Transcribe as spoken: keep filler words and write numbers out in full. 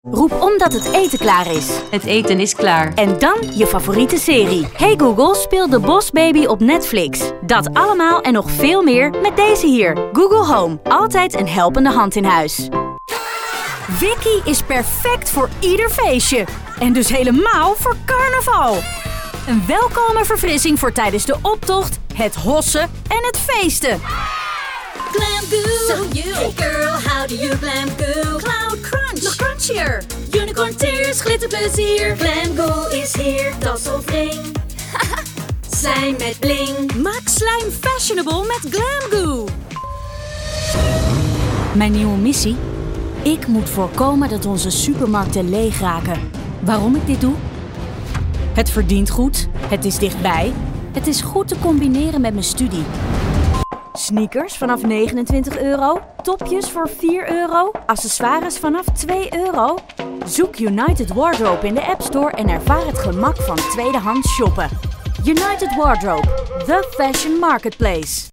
Roep omdat het eten klaar is. Het eten is klaar. En dan je favoriete serie. Hey Google, speel The Boss Baby op Netflix. Dat allemaal en nog veel meer met deze hier. Google Home. Altijd een helpende hand in huis. Wiki is perfect voor ieder feestje. En dus helemaal voor carnaval. Een welkome verfrissing voor tijdens de optocht, het hossen en het feesten. Glam Goo, so you, hey girl, how do you glam goo? Cloud Crunch, nog crunchier. Unicorn tears, glitterplezier. Glam Goo is hier, dat is zo vreemd. Zijn met bling. Maak slijm fashionable met Glam Goo. Mijn nieuwe missie? Ik moet voorkomen dat onze supermarkten leeg raken. Waarom ik dit doe? Het verdient goed, het is dichtbij, het is goed te combineren met mijn studie. Sneakers vanaf negenentwintig euro, topjes voor vier euro, accessoires vanaf twee euro. Zoek United Wardrobe in de App Store en ervaar het gemak van tweedehands shoppen. United Wardrobe, the fashion marketplace.